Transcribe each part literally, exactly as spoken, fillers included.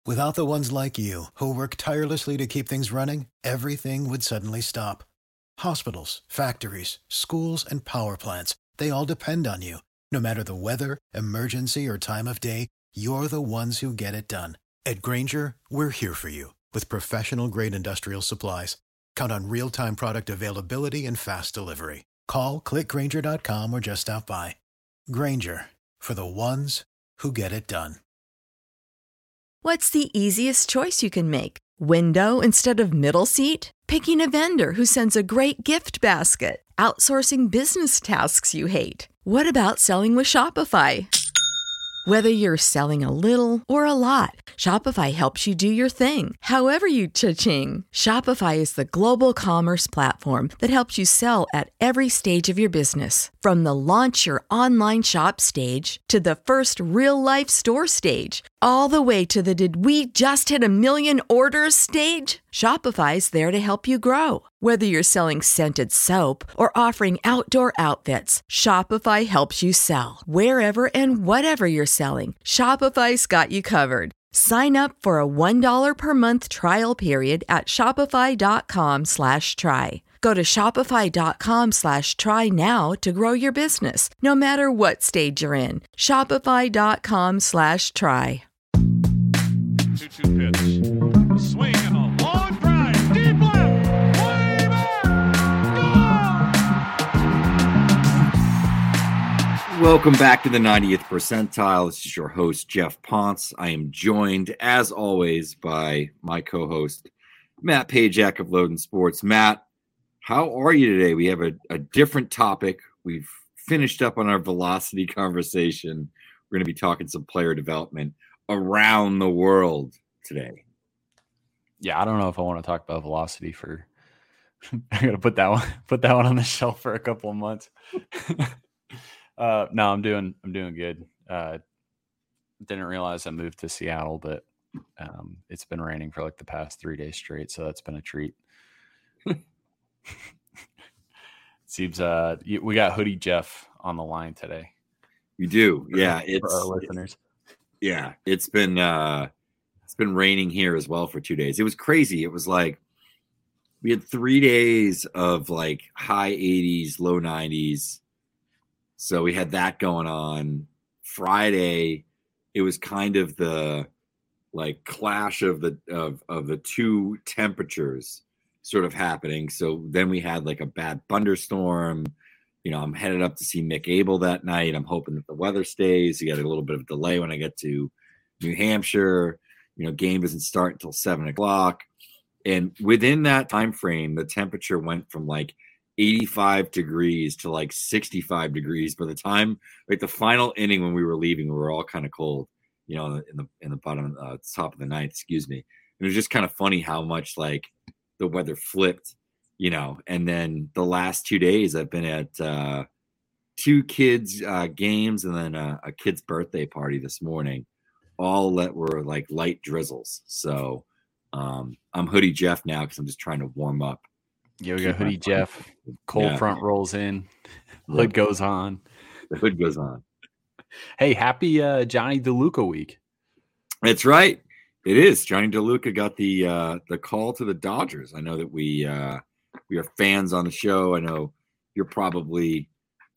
Without the ones like you, who work tirelessly to keep things running, everything would suddenly stop. Hospitals, factories, schools, and power plants, they all depend on you. No matter the weather, emergency, or time of day, you're the ones who get it done. At Grainger, we're here for you with professional-grade industrial supplies. Count on real-time product availability and fast delivery. Call, click Grainger dot com, or just stop by. Grainger, for the ones who get it done. What's the easiest choice you can make? Window instead of middle seat? Picking a vendor who sends a great gift basket? Outsourcing business tasks you hate? What about selling with Shopify? Whether you're selling a little or a lot, Shopify helps you do your thing, however you cha-ching. Shopify is the global commerce platform that helps you sell at every stage of your business. From the launch your online shop stage to the first real-life store stage, all the way to the did we just hit a million orders stage. Shopify's there to help you grow. Whether you're selling scented soap or offering outdoor outfits, Shopify helps you sell. Wherever and whatever you're selling, Shopify's got you covered. Sign up for a one dollar per month trial period at shopify.com slash try. Go to shopify.com slash try now to grow your business, no matter what stage you're in. Shopify.com slash try. two two pitch. Swing and a long drive. Deep left. Way back. Gone! Welcome back to the ninetieth percentile. This is your host, Jeff Ponce. I am joined, as always, by my co-host, Matt Pajak of Loden Sports. Matt, how are you today? We have a, a different topic. We've finished up on our velocity conversation. We're going to be talking some player development around the world today. Yeah, I don't know if I want to talk about velocity for I gotta put that one put that one on the shelf for a couple of months. uh no, I'm doing I'm doing good. Uh didn't realize I moved to Seattle, but um it's been raining for like the past three days straight, so that's been a treat. Seems uh we got Hoodie Jeff on the line today. We do. Yeah, for it's our listeners. Yeah, it's been uh, it's been raining here as well for two days. It was crazy. It was like we had three days of like high eighties, low nineties. So we had that going on. Friday, it was kind of the like clash of the of of the two temperatures sort of happening. So then we had like a bad thunderstorm. You know, I'm headed up to see Mick Abel that night. I'm hoping that the weather stays. You got a little bit of delay when I get to New Hampshire. You know, game doesn't start until seven o'clock. And within that time frame, the temperature went from like eighty-five degrees to like sixty-five degrees. By the time, like the final inning when we were leaving, we were all kind of cold, you know, in the in the bottom, uh, top of the ninth, excuse me. It was just kind of funny how much like the weather flipped. You know, and then the last two days I've been at uh, two kids' uh, games and then a, a kid's birthday party this morning, all that were like light drizzles. So um, I'm Hoodie Jeff now because I'm just trying to warm up. Yeah, we got Hoodie Jeff. Cold Yeah. front rolls in. Hood Yeah. goes on. The hood goes on. Hey, happy uh, Johnny DeLuca week. That's right. It is. Johnny DeLuca got the uh, the call to the Dodgers. I know that we uh, we are fans on the show. I know you're probably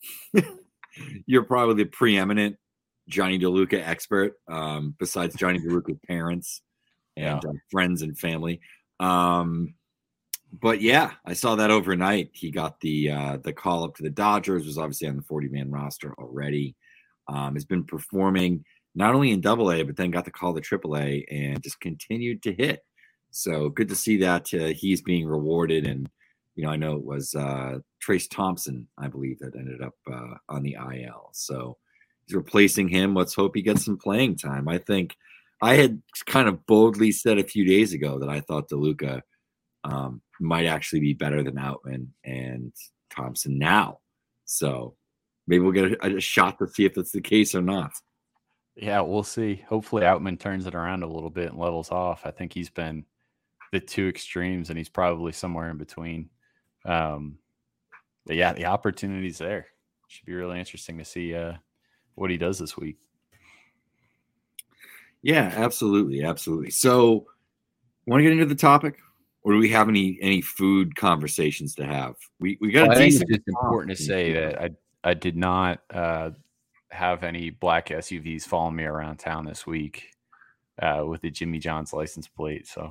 you're probably the preeminent Johnny DeLuca expert, um, besides Johnny DeLuca's parents and Yeah. uh, friends and family. Um, but yeah, I saw that overnight. He got the uh, the call up to the Dodgers. Was obviously on the forty-man roster already. Um, has been performing not only in Double A, but then got the call to Triple A and just continued to hit. So good to see that uh, he's being rewarded. And you know, I know it was uh, Trace Thompson, I believe, that ended up uh, on the I L. So he's replacing him. Let's hope he gets some playing time. I think I had kind of boldly said a few days ago that I thought DeLuca um, might actually be better than Outman and Thompson now. So maybe we'll get a, a shot to see if that's the case or not. Yeah, we'll see. Hopefully Outman turns it around a little bit and levels off. I think he's been the two extremes, and he's probably somewhere in between. Um, but yeah, the opportunity's there. Should be really interesting to see uh, what he does this week. Yeah, absolutely, absolutely. So, want to get into the topic, or do we have any any food conversations to have? We we got Well, a I think it's decent. just important to say that I I did not uh, have any black S U Vs following me around town this week uh, with the Jimmy John's license plate. So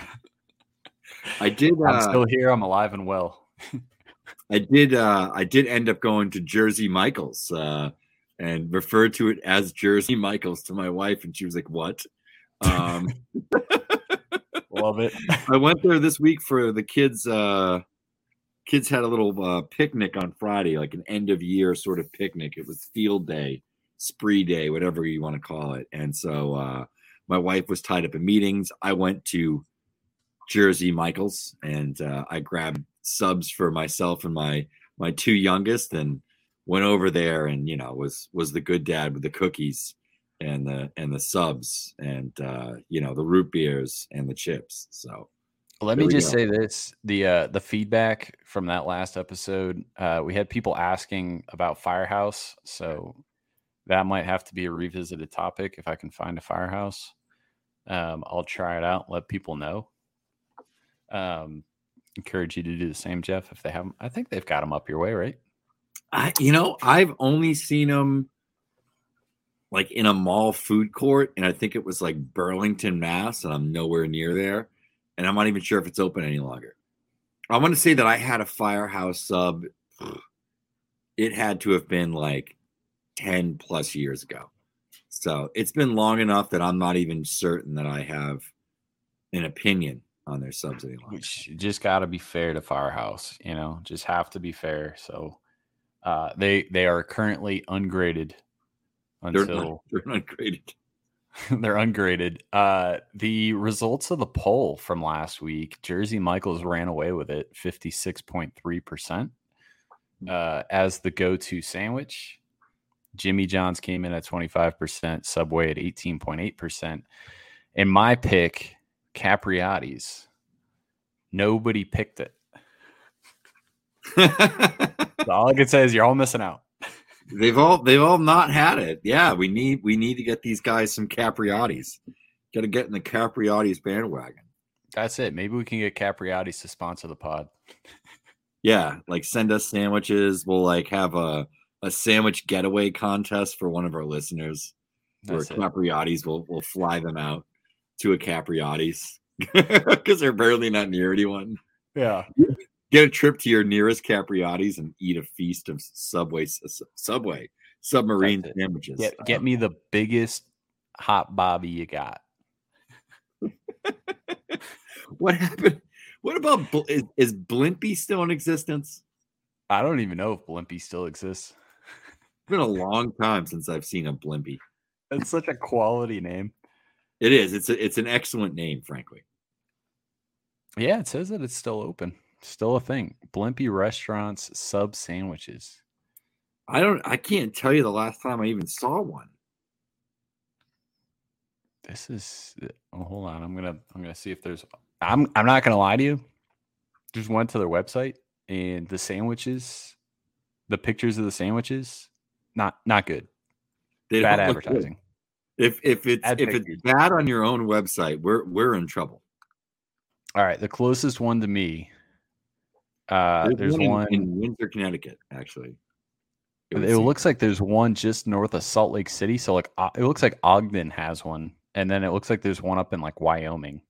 I did. Uh, I'm still here. I'm alive and well. I did. Uh, I did end up going to Jersey Michaels uh, and referred to it as Jersey Michaels to my wife, and she was like, "What?" Um, Love it. I went there this week for the kids. Uh, kids had a little uh, picnic on Friday, like an end of year sort of picnic. It was field day, spree day, whatever you want to call it. And so uh, my wife was tied up in meetings. I went to Jersey Michaels and uh, I grabbed subs for myself and my my two youngest and went over there and you know was was the good dad with the cookies and the and the subs and uh, you know the root beers and the chips. So. Let There me we just go. say this: the uh, the feedback from that last episode, uh, we had people asking about Firehouse, so that might have to be a revisited topic if I can find a Firehouse. Um, I'll try it out, let people know. Um, encourage you to do the same, Jeff, if they haven't. I think they've got them up your way, right? I, you know, I've only seen them like in a mall food court, and I think it was like Burlington, Mass, and I'm nowhere near there, and I'm not even sure if it's open any longer. I want to say that I had a Firehouse sub. It had to have been like ten plus years ago. So it's been long enough that I'm not even certain that I have an opinion on their subs any longer. Which you just got to be fair to Firehouse, you know, just have to be fair. So uh, they they are currently ungraded They're until not, they're not graded. they're ungraded. Uh, the results of the poll from last week, Jersey Michaels ran away with it, fifty-six point three percent uh, as the go-to sandwich. Jimmy John's came in at twenty-five percent, Subway at eighteen point eight percent. And my pick, Capriati's, nobody picked it. So all I can say is you're all missing out. They've all they've all not had it. Yeah, we need we need to get these guys some Capriati's. Got to get in the Capriati's bandwagon. That's it. Maybe we can get Capriati's to sponsor the pod. Yeah, like send us sandwiches. We'll like have a a sandwich getaway contest for one of our listeners. That's where it. Capriati's will will fly them out to a Capriati's because they're barely not near anyone. Yeah. Get a trip to your nearest Capriati's and eat a feast of Subway Subway submarine That's it. sandwiches. Get, get me the biggest hot bobby you got. What happened? What about Bl- is, is Blimpie still in existence? I don't even know if Blimpie still exists. It's been a long time since I've seen a Blimpie. It's such a quality name. It is. It's a, it's an excellent name, frankly. Yeah, it says that it's still open. Still a thing. Blimpie restaurants, sub sandwiches. I don't. I can't tell you the last time I even saw one. This is. Oh, hold on. I'm gonna. I'm gonna see if there's. I'm. I'm not gonna lie to you. Just went to their website and the sandwiches, the pictures of the sandwiches, not not good. They Bad don't look good. advertising. If if it's Bad if pictures. it's bad on your own website, we're we're in trouble. All right, the closest one to me. Uh, there's in- one. in Windsor, Connecticut. Actually, It, would seem. looks like there's one just north of Salt Lake City. So like, uh, it looks like Ogden has one, and then it looks like there's one up in like Wyoming.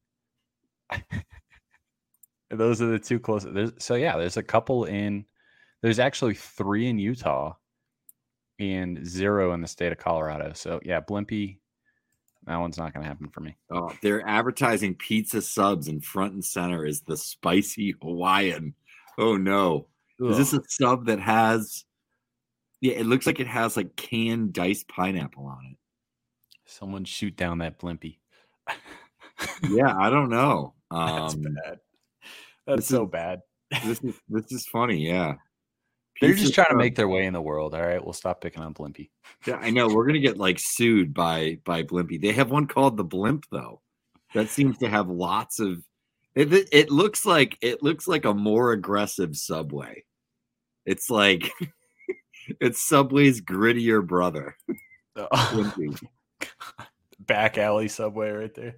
Those are the two closest. There's, so yeah, there's a couple in. There's actually three in Utah, and zero in the state of Colorado. So yeah, Blimpie. That one's not going to happen for me. Oh, they're advertising pizza subs, and front and center is the spicy Hawaiian. Oh no. Is this a sub that has yeah, it looks like it has like canned diced pineapple on it. Someone shoot down that Blimpie. Yeah, I don't know. That's Um bad. That's this so is- bad. this is this is funny, yeah. They're Pizza just trying to sub- make their way in the world. All right, we'll stop picking on Blimpie. Yeah, I know we're gonna get like sued by by Blimpie. They have one called the Blimp though. That seems to have lots of it, it, it looks like it looks like a more aggressive Subway. It's like it's Subway's grittier brother. Blimpie. back alley Subway right there.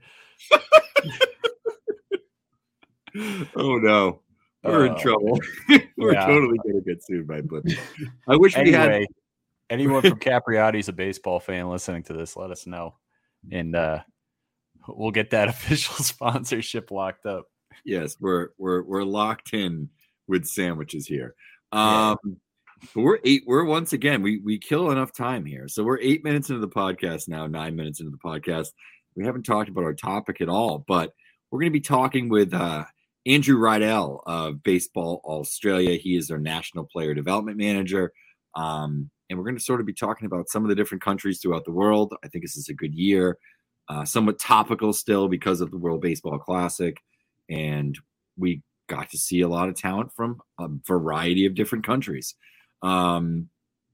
Oh no, we're in Oh, trouble. We're Yeah. totally gonna get sued by Blippi. I wish we Anyway, had. anyone from Capriati's a baseball fan listening to this, let us know. And uh, we'll get that official sponsorship locked up. Yes, we're we're we're locked in with sandwiches here. Um, yeah. But we're eight. We're once again we we kill enough time here. So we're eight minutes into the podcast now. Nine minutes into the podcast. We haven't talked about our topic at all, but we're going to be talking with uh, Andrew Rydell of Baseball Australia. He is our national player development manager, um, and we're going to sort of be talking about some of the different countries throughout the world. I think this is a good year, uh, somewhat topical still because of the World Baseball Classic, and we got to see a lot of talent from a variety of different countries. Um,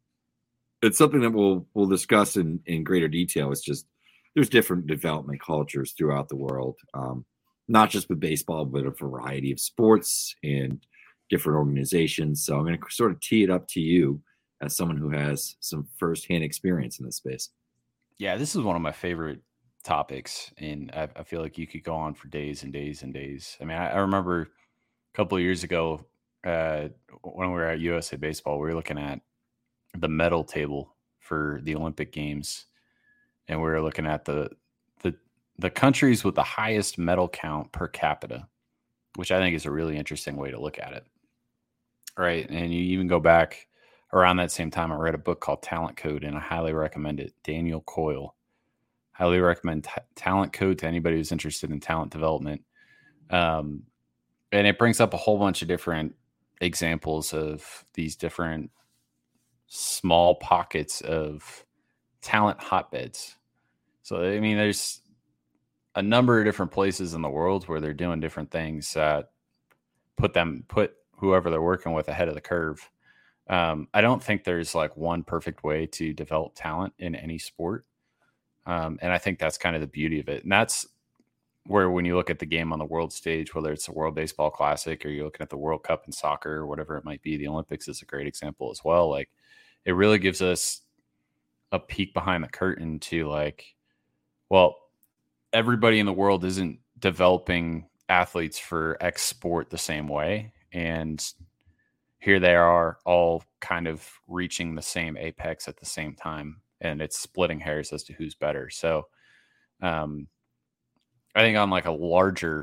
it's something that we'll we'll discuss in, in greater detail. It's just there's different development cultures throughout the world, um, not just with baseball, but a variety of sports and different organizations. So I'm going to sort of tee it up to you as someone who has some firsthand experience in this space. Yeah, this is one of my favorite topics, and I, I feel like you could go on for days and days and days. I mean, I, I remember a couple of years ago, uh, when we were at U S A Baseball, we were looking at the medal table for the Olympic Games, and we were looking at the the the countries with the highest medal count per capita, which I think is a really interesting way to look at it. Right, and you even go back around that same time, I read a book called Talent Code, and I highly recommend it. Daniel Coyle. Highly recommend t- Talent Code to anybody who's interested in talent development. Um, and it brings up a whole bunch of different examples of these different small pockets of talent hotbeds. So, I mean, there's a number of different places in the world where they're doing different things that put them, put whoever they're working with ahead of the curve. Um, I don't think there's like one perfect way to develop talent in any sport. Um, and I think that's kind of the beauty of it. And that's where when you look at the game on the world stage, whether it's the World Baseball Classic or you're looking at the World Cup in soccer or whatever it might be, the Olympics is a great example as well. Like it really gives us a peek behind the curtain to like, well, everybody in the world isn't developing athletes for X sport the same way. And here they are all kind of reaching the same apex at the same time. And it's splitting hairs as to who's better. So um, I think on like a larger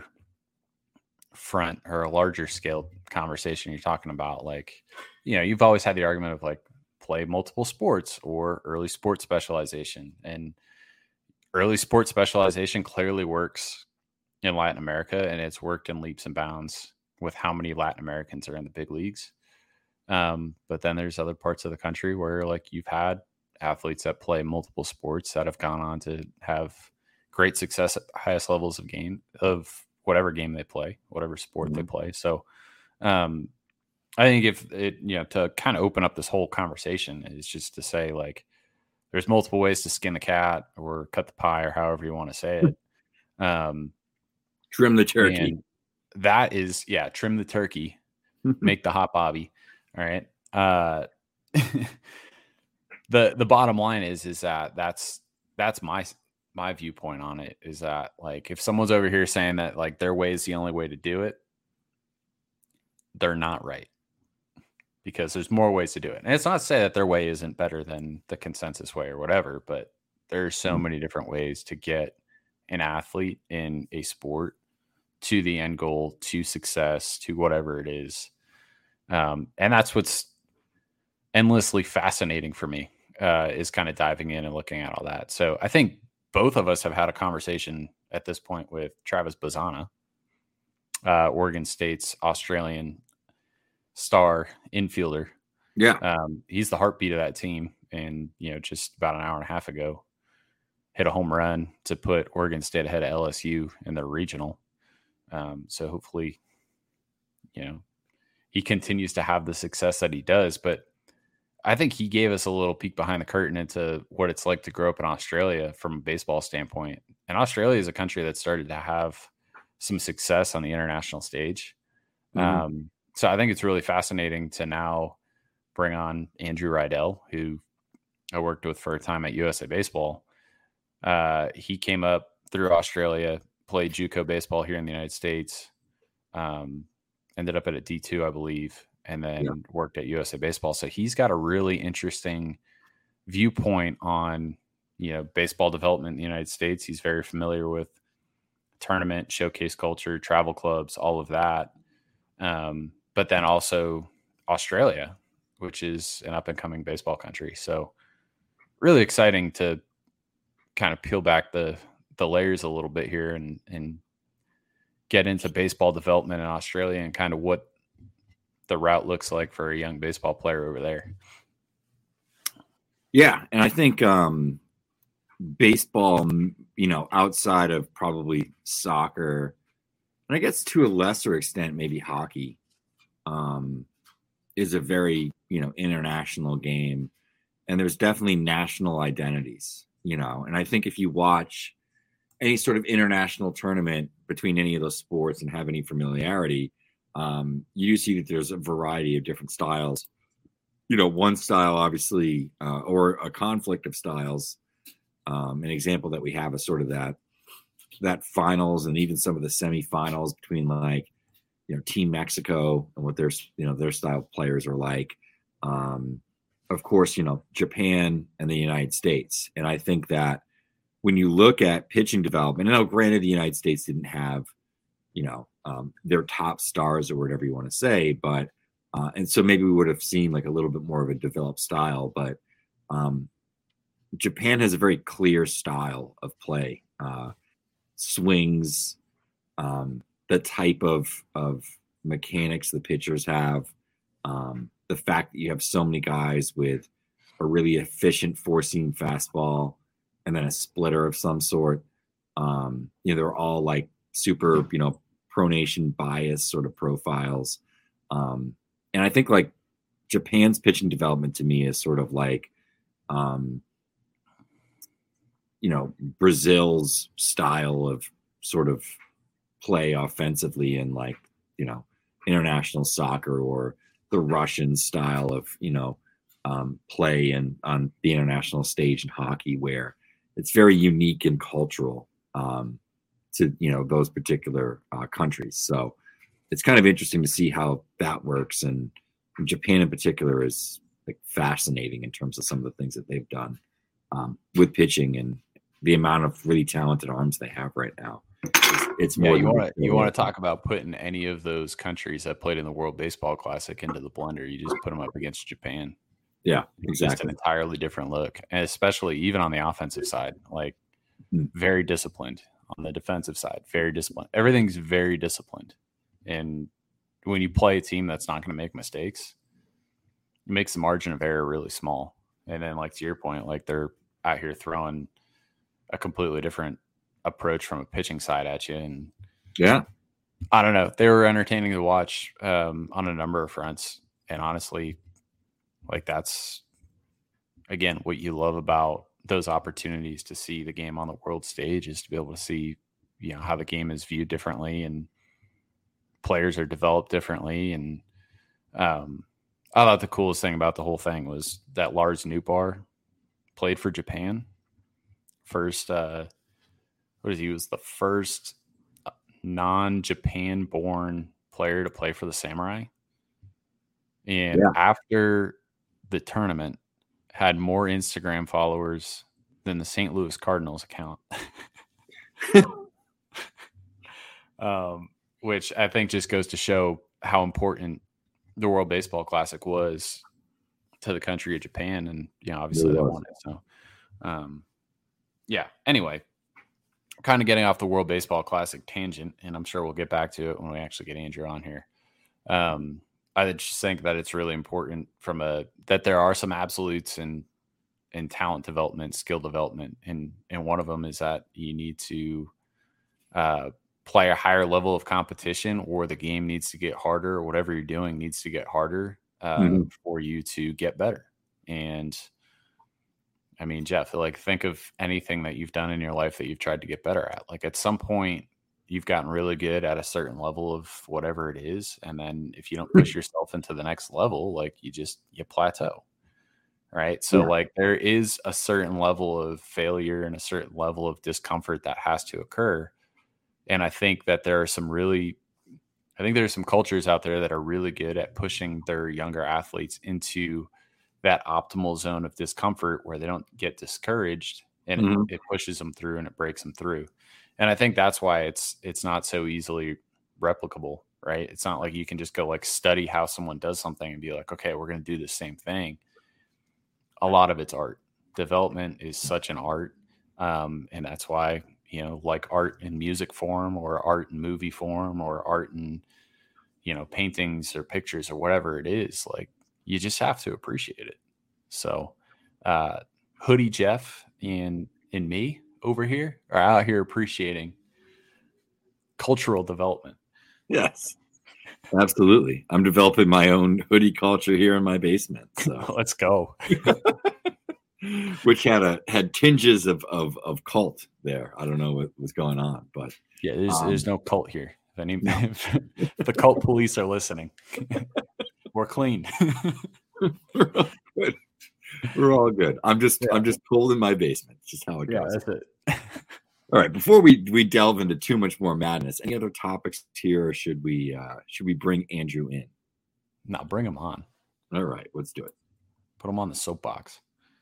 front or a larger scale conversation, you're talking about like, you know, you've always had the argument of like play multiple sports or early sports specialization. And early sports specialization clearly works in Latin America, and it's worked in leaps and bounds with how many Latin Americans are in the big leagues. Um, but then there's other parts of the country where like you've had athletes that play multiple sports that have gone on to have great success at the highest levels of game of whatever game they play, whatever sport mm-hmm. they play. So um, I think if it, you know, to kind of open up this whole conversation is just to say like, there's multiple ways to skin the cat or cut the pie or however you want to say it. Um, trim the turkey. That is, yeah, trim the turkey, make the hot bobby. All right. Uh, the the bottom line is is that that's that's my my viewpoint on it is that like if someone's over here saying that like their way is the only way to do it, they're not right, because there's more ways to do it. And it's not to say that their way isn't better than the consensus way or whatever, but there's so many different ways to get an athlete in a sport to the end goal, to success, to whatever it is. Um, and that's what's endlessly fascinating for me, uh, is kind of diving in and looking at all that. So I think both of us have had a conversation at this point with Travis Bazzana, uh, Oregon State's Australian star infielder. Yeah. Um, he's the heartbeat of that team. And, you know, just about an hour and a half ago, hit a home run to put Oregon State ahead of L S U in their regional. Um, so hopefully, you know, he continues to have the success that he does. But I think he gave us a little peek behind the curtain into what it's like to grow up in Australia from a baseball standpoint. And Australia is a country that started to have some success on the international stage. Mm-hmm. Um, so I think it's really fascinating to now bring on Andrew Rydell, who I worked with for a time at U S A Baseball. Uh, he came up through Australia, played JUCO baseball here in the United States, um, ended up at a D two, I believe, and then Yeah. worked at U S A Baseball. So he's got a really interesting viewpoint on, you know, baseball development in the United States. He's very familiar with tournament, showcase culture, travel clubs, all of that. Um, but then also Australia, which is an up and coming baseball country. So really exciting to kind of peel back the the layers a little bit here and and get into baseball development in Australia and kind of what the route looks like for a young baseball player over there. Yeah, and I think um, baseball, you know, outside of probably soccer, and I guess to a lesser extent maybe hockey, um, is a very, you know, international game, and there's definitely national identities, you know, and I think if you watch any sort of international tournament between any of those sports and have any familiarity, um, you do see that there's a variety of different styles. You know, one style, obviously, uh, or a conflict of styles. Um, an example that we have is sort of that that finals and even some of the semifinals between, like, you know, Team Mexico and what their, you know, their style players are like. Um, of course, you know, Japan and the United States. And I think that when you look at pitching development, and now granted the United States didn't have, you know, um, their top stars or whatever you want to say, but Uh, and so maybe we would have seen like a little bit more of a developed style, but um, Japan has a very clear style of play, uh, swings, um, the type of of mechanics the pitchers have, um, the fact that you have so many guys with a really efficient four-seam fastball and then a splitter of some sort. Um, you know, they're all like super, you know, pronation bias sort of profiles. Um, And I think like Japan's pitching development to me is sort of like, um, you know, Brazil's style of sort of play offensively in like, you know, international soccer, or the Russian style of, you know, um, play and on the international stage in hockey, where it's very unique and cultural um, to, you know, those particular uh, countries. So it's kind of interesting to see how that works. And Japan in particular is like fascinating in terms of some of the things that they've done um, with pitching and the amount of really talented arms they have right now. It's, it's Yeah, more. you want to you want to talk about putting any of those countries that played in the World Baseball Classic into the blender. You just put them up against Japan. Yeah, It's just an exactly. entirely different look, and especially even on the offensive side, like Mm. very disciplined. On the defensive side, very disciplined. Everything's very disciplined, and when you play a team that's not going to make mistakes, it makes the margin of error really small. And then, like to your point, like they're out here throwing a completely different approach from a pitching side at you. And Yeah, I don't know, they were entertaining to watch um, on a number of fronts. And honestly, like that's, again, what you love about those opportunities to see the game on the world stage is to be able to see, you know, how the game is viewed differently and players are developed differently. And um, I thought the coolest thing about the whole thing was that Lars Nootbaar played for Japan. First, uh, what is he? he was the first non-Japan born player to play for the Samurai. And Yeah. after the tournament, had more Instagram followers than the Saint Louis Cardinals account. um, which I think just goes to show how important the World Baseball Classic was to the country of Japan. And, you know, obviously they was. won it. So, um, yeah, anyway, kind of getting off the World Baseball Classic tangent, and I'm sure we'll get back to it when we actually get Andrew on here. Um, I just think that it's really important from a, that there are some absolutes in, in talent development, skill development. And, and one of them is that you need to, uh, play a higher level of competition, or the game needs to get harder, or whatever you're doing needs to get harder uh, Mhm. for you to get better. And I mean, Jeff, like think of anything that you've done in your life that you've tried to get better at. Like at some point you've gotten really good at a certain level of whatever it is. And then if you don't push yourself into the next level, like you just, you plateau. right? So Yeah. like there is a certain level of failure and a certain level of discomfort that has to occur. And I think that there are some really, I think there are some cultures out there that are really good at pushing their younger athletes into that optimal zone of discomfort where they don't get discouraged, and Mhm. it, it pushes them through and it breaks them through. And I think that's why it's it's not so easily replicable, right? It's not like you can just go like study how someone does something and be like, okay, we're going to do the same thing. A lot of it's art. Development is such an art. Um, and that's why, you know, like art in music form or art in movie form or art in, you know, paintings or pictures or whatever it is, like you just have to appreciate it. So, uh, Hoodie Jeff and, and me over here are out here appreciating cultural development. Yes, absolutely. I'm developing my own hoodie culture here in my basement. So. Let's go. Which had a had tinges of, of of cult there. I don't know what was going on, but yeah, there's um, there's no cult here. If any no. if the cult police are listening, we're clean. We're all good. We're all good. I'm just yeah. I'm just cold in my basement. It's just how it yeah, goes. That's it. All right. Before we we delve into too much more madness, any other topics here, or should we uh, should we bring Andrew in? No, bring him on. All right, let's do it. Put him on the soapbox.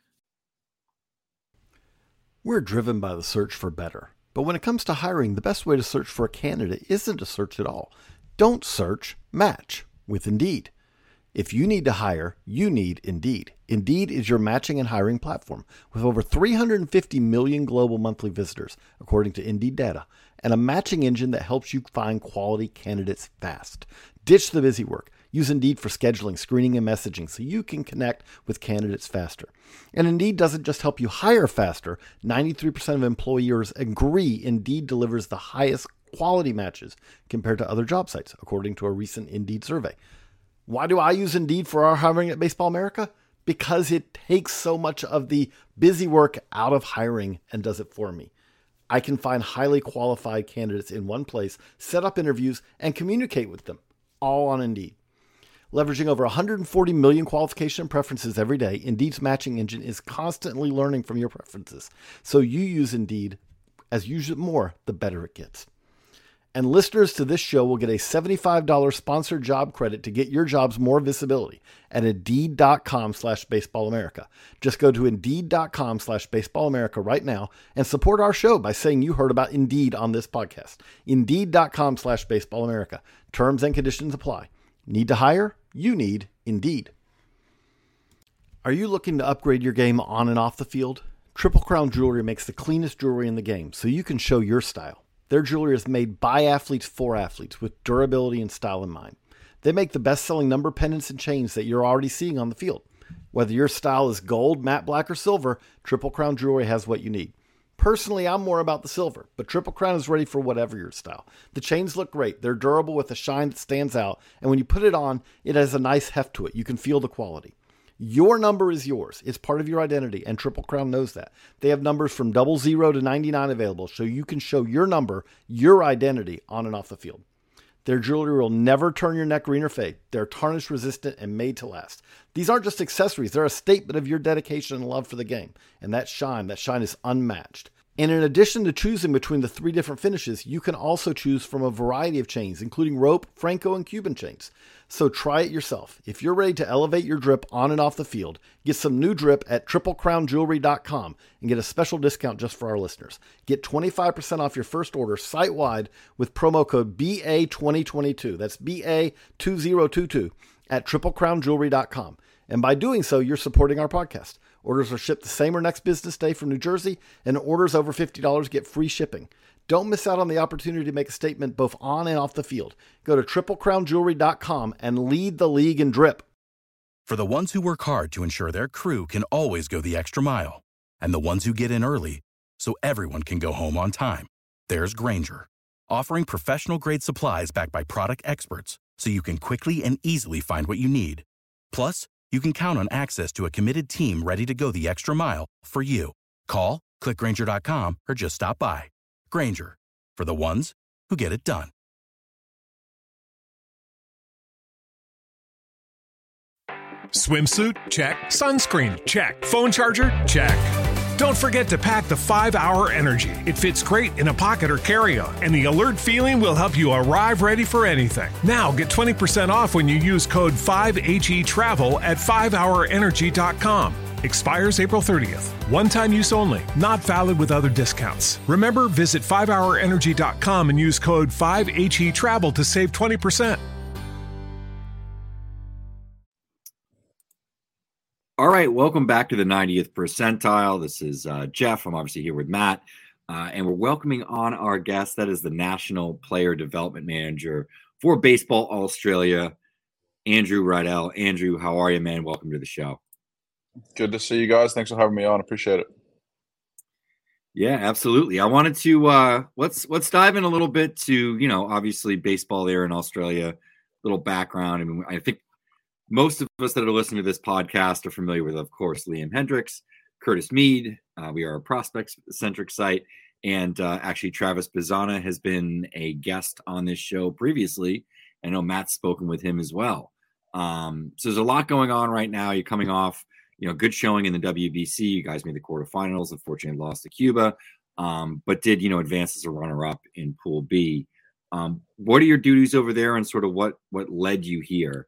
We're driven by the search for better. But when it comes to hiring, the best way to search for a candidate isn't to search at all. Don't search, match with Indeed. If you need to hire, you need Indeed. Indeed is your matching and hiring platform with over three hundred fifty million global monthly visitors, according to Indeed data, and a matching engine that helps you find quality candidates fast. Ditch the busy work. Use Indeed for scheduling, screening, and messaging so you can connect with candidates faster. And Indeed doesn't just help you hire faster. ninety-three percent of employers agree Indeed delivers the highest quality matches compared to other job sites, according to a recent Indeed survey. Why do I use Indeed for our hiring at Baseball America? Because it takes so much of the busy work out of hiring and does it for me. I can find highly qualified candidates in one place, set up interviews, and communicate with them, all on Indeed. Leveraging over one hundred forty million qualification preferences every day, Indeed's matching engine is constantly learning from your preferences. So you use Indeed. As you use it more, the better it gets. And listeners to this show will get a seventy-five dollars sponsored job credit to get your jobs more visibility at Indeed.com slash Baseball America. Just go to Indeed.com slash Baseball America right now and support our show by saying you heard about Indeed on this podcast. Indeed.com slash Baseball America. Terms and conditions apply. Need to hire? You need Indeed. Are you looking to upgrade your game on and off the field? Triple Crown Jewelry makes the cleanest jewelry in the game so you can show your style. Their jewelry is made by athletes for athletes with durability and style in mind. They make the best-selling number pendants and chains that you're already seeing on the field. Whether your style is gold, matte black, or silver, Triple Crown Jewelry has what you need. Personally, I'm more about the silver, but Triple Crown is ready for whatever your style. The chains look great. They're durable with a shine that stands out, and when you put it on, it has a nice heft to it. You can feel the quality. Your number is yours. It's part of your identity, and Triple Crown knows that. They have numbers from double zero to ninety-nine available, so you can show your number, your identity, on and off the field. Their jewelry will never turn your neck green or fade. They're tarnish resistant and made to last. These aren't just accessories. They're a statement of your dedication and love for the game. And that shine, that shine is unmatched. And in addition to choosing between the three different finishes, you can also choose from a variety of chains, including rope, Franco, and Cuban chains. So try it yourself. If you're ready to elevate your drip on and off the field, get some new drip at triple crown jewelry dot com and get a special discount just for our listeners. Get twenty-five percent off your first order site-wide with promo code B A twenty twenty-two. That's B A two thousand twenty-two at triple crown jewelry dot com. And by doing so, you're supporting our podcast. Orders are shipped the same or next business day from New Jersey, and orders over fifty dollars get free shipping. Don't miss out on the opportunity to make a statement both on and off the field. Go to triple crown jewelry dot com and lead the league in drip. For the ones who work hard to ensure their crew can always go the extra mile, and the ones who get in early so everyone can go home on time, there's Grainger, offering professional-grade supplies backed by product experts so you can quickly and easily find what you need. Plus, you can count on access to a committed team ready to go the extra mile for you. Call, click Grainger dot com, or just stop by. Grainger, for the ones who get it done. Swimsuit? Check. Sunscreen? Check. Phone charger? Check. Don't forget to pack the five hour Energy. It fits great in a pocket or carry-on, and the alert feeling will help you arrive ready for anything. Now get twenty percent off when you use code five H E travel at five hour energy dot com. Expires April thirtieth. One-time use only. Not valid with other discounts. Remember, visit five hour energy dot com and use code five H E travel to save twenty percent. All right, welcome back to the ninetieth percentile. This is uh, Jeff. I'm obviously here with Matt, uh, and we're welcoming on our guest. That is the National Player Development Manager for Baseball Australia, Andrew Riedel. Andrew, how are you, man? Welcome to the show. Good to see you guys. Thanks for having me on. Appreciate it. Yeah, absolutely. I wanted to uh, let's let's dive in a little bit to, you know, obviously baseball there in Australia, little background. I mean, I think most of us that are listening to this podcast are familiar with, of course, Liam Hendriks, Curtis Mead. Uh, we are a prospect-centric site. And uh, actually, Travis Bazzana has been a guest on this show previously. I know Matt's spoken with him as well. Um, so there's a lot going on right now. You're coming off, you know, good showing in the W B C. You guys made the quarterfinals. Unfortunately, lost to Cuba, um, but did, you know, advance as a runner-up in Pool B. Um, what are your duties over there, and sort of what what led you here?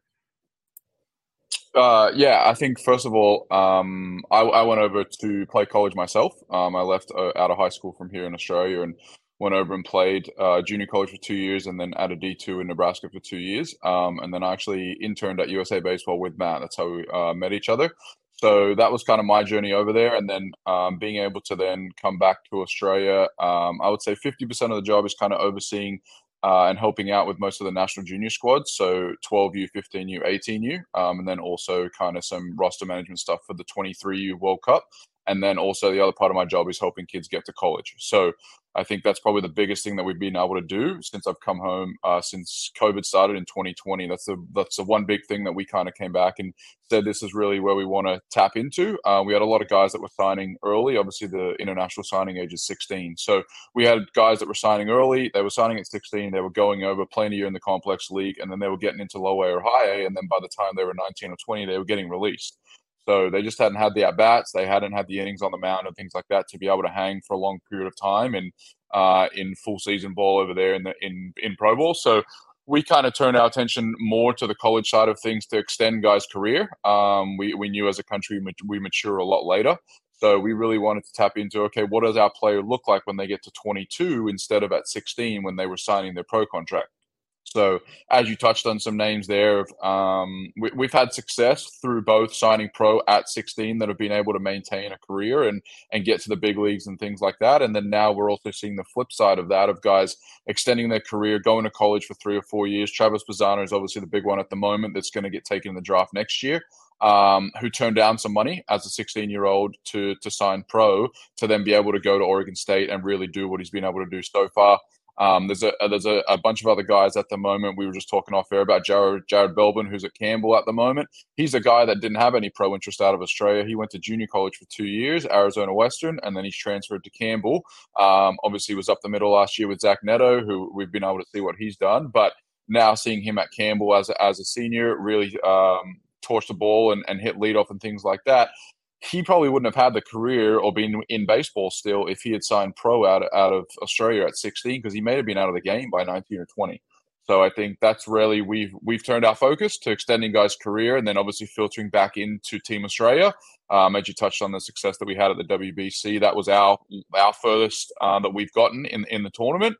Uh, yeah, I think first of all, um, I, I went over to play college myself. Um, I left uh, out of high school from here in Australia and went over and played uh, junior college for two years and then at a D two in Nebraska for two years. Um, and then I actually interned at U S A Baseball with Matt. That's how we uh, met each other. So that was kind of my journey over there. And then um, being able to then come back to Australia, um, I would say fifty percent of the job is kind of overseeing Uh, and helping out with most of the national junior squads, so twelve U, fifteen U, eighteen U, um, and then also kind of some roster management stuff for the twenty-three U World Cup. And then also the other part of my job is helping kids get to college. So I think that's probably the biggest thing that we've been able to do since I've come home, uh, since COVID started in twenty twenty. That's the that's the one big thing that we kind of came back and said this is really where we want to tap into. Uh, we had a lot of guys that were signing early. Obviously, the international signing age is sixteen. So we had guys that were signing early. They were signing at sixteen. They were going over, playing a year in the complex league, and then they were getting into low A or high A. And then by the time they were nineteen or twenty, they were getting released. So they just hadn't had the at-bats. They hadn't had the innings on the mound and things like that to be able to hang for a long period of time and uh, in full season ball over there in the in, in pro ball. So we kind of turned our attention more to the college side of things to extend guys' career. Um, we, we knew as a country we mature a lot later. So we really wanted to tap into, okay, what does our player look like when they get to twenty-two instead of at sixteen when they were signing their pro contract? So as you touched on some names there, um, we, we've had success through both signing pro at sixteen that have been able to maintain a career and and get to the big leagues and things like that. And then now we're also seeing the flip side of that, of guys extending their career, going to college for three or four years. Travis Bazzana is obviously the big one at the moment that's going to get taken in the draft next year, um, who turned down some money as a sixteen-year-old to to sign pro to then be able to go to Oregon State and really do what he's been able to do so far. Um, there's a there's a, a bunch of other guys at the moment. We were just talking off air about Jared, Jared Belbin, who's at Campbell at the moment. He's a guy that didn't have any pro interest out of Australia. He went to junior college for two years, Arizona Western, and then he's transferred to Campbell. Um, obviously, he was up the middle last year with Zach Neto, who we've been able to see what he's done. But now seeing him at Campbell as a, as a senior, really um, torch the ball and, and hit leadoff and things like that. He probably wouldn't have had the career or been in baseball still if he had signed pro out, out of Australia at sixteen, because he may have been out of the game by nineteen or twenty. So I think that's really we've we've turned our focus to extending guys' career and then obviously filtering back into Team Australia. Um, as you touched on the success that we had at the W B C, that was our our furthest uh, that we've gotten in in the tournament.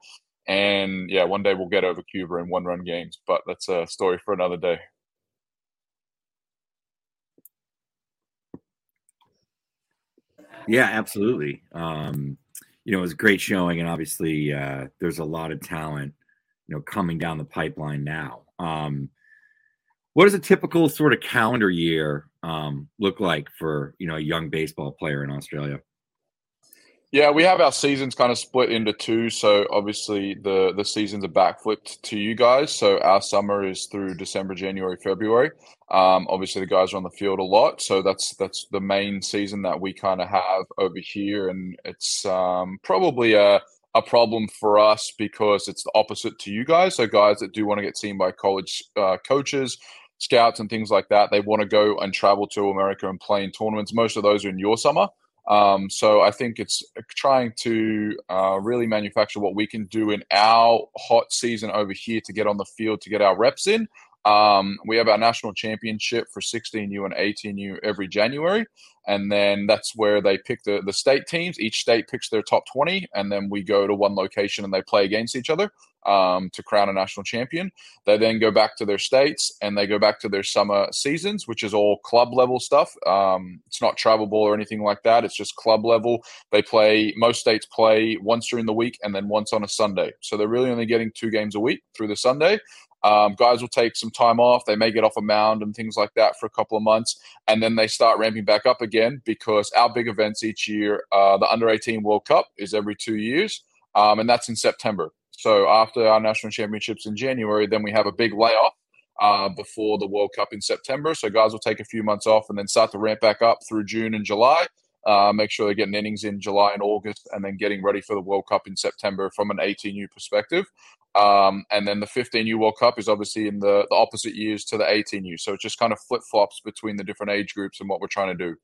And yeah, one day we'll get over Cuba in one-run games, but that's a story for another day. Yeah, absolutely. Um, you know, it was a great showing, and obviously uh, there's a lot of talent, you know, coming down the pipeline now. Um, what does a typical sort of calendar year um, look like for, you know, a young baseball player in Australia? Yeah, we have our seasons kind of split into two. So obviously the, the seasons are backflipped to you guys. So our summer is through December, January, February. Um, obviously the guys are on the field a lot. So that's that's the main season that we kind of have over here. And it's um, probably a, a problem for us because it's the opposite to you guys. So guys that do want to get seen by college uh, coaches, scouts and things like that, they want to go and travel to America and play in tournaments. Most of those are in your summer. Um, so I think it's trying to uh, really manufacture what we can do in our hot season over here to get on the field, to get our reps in. Um, we have our national championship for sixteen U and eighteen U every January. And then that's where they pick the, the state teams. Each state picks their top twenty. And then we go to one location and they play against each other um, to crown a national champion. They then go back to their states and they go back to their summer seasons, which is all club level stuff. Um, it's not travel ball or anything like that. It's just club level. They play, most states play once during the week and then once on a Sunday. So they're really only getting two games a week through the Sunday. Um, guys will take some time off. They may get off a mound and things like that for a couple of months. And then they start ramping back up again because our big events each year, uh, the under eighteen World Cup is every two years. Um, and that's in September. So after our national championships in January, then we have a big layoff uh, before the World Cup in September. So guys will take a few months off and then start to ramp back up through June and July. Uh, make sure they're getting innings in July and August and then getting ready for the World Cup in September from an eighteen U perspective. Um, and then the fifteen U World Cup is obviously in the, the opposite years to the eighteen U. So it just kind of flip-flops between the different age groups and what we're trying to do.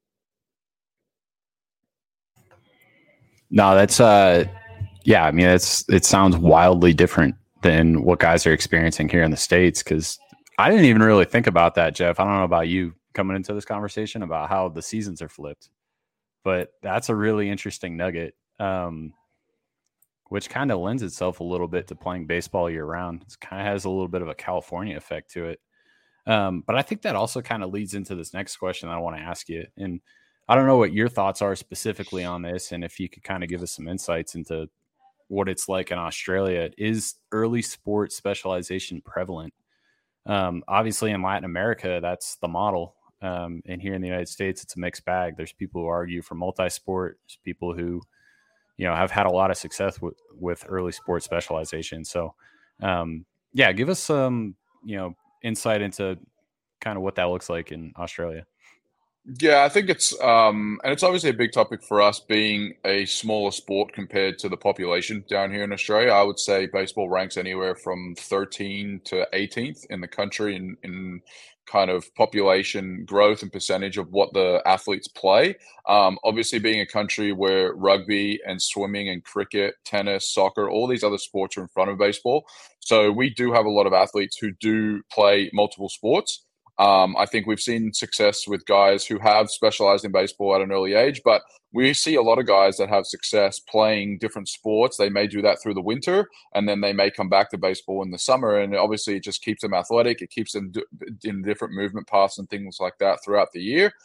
No, that's uh, yeah. I mean, it's it sounds wildly different than what guys are experiencing here in the States. Because I didn't even really think about that, Jeff. I don't know about you coming into this conversation about how the seasons are flipped, but that's a really interesting nugget, um, which kind of lends itself a little bit to playing baseball year round. It kind of has a little bit of a California effect to it. Um, but I think that also kind of leads into this next question I want to ask you. And I don't know what your thoughts are specifically on this, and if you could kind of give us some insights into what it's like in Australia. Is early sports specialization prevalent? Um, obviously, in Latin America, that's the model. Um, and here in the United States, it's a mixed bag. There's people who argue for multi-sport. There's people who, you know, have had a lot of success with, with early sports specialization. So, um, yeah, give us some, you know, insight into kind of what that looks like in Australia. Yeah, I think it's um, and it's obviously a big topic for us being a smaller sport compared to the population down here in Australia. I would say baseball ranks anywhere from thirteenth to eighteenth in the country in, in kind of population growth and percentage of what the athletes play. Um, obviously, being a country where rugby and swimming and cricket, tennis, soccer, all these other sports are in front of baseball. So we do have a lot of athletes who do play multiple sports. Um, I think we've seen success with guys who have specialized in baseball at an early age, but we see a lot of guys that have success playing different sports. They may do that through the winter, and then they may come back to baseball in the summer. And obviously, it just keeps them athletic. It keeps them in different movement paths and things like that throughout the year.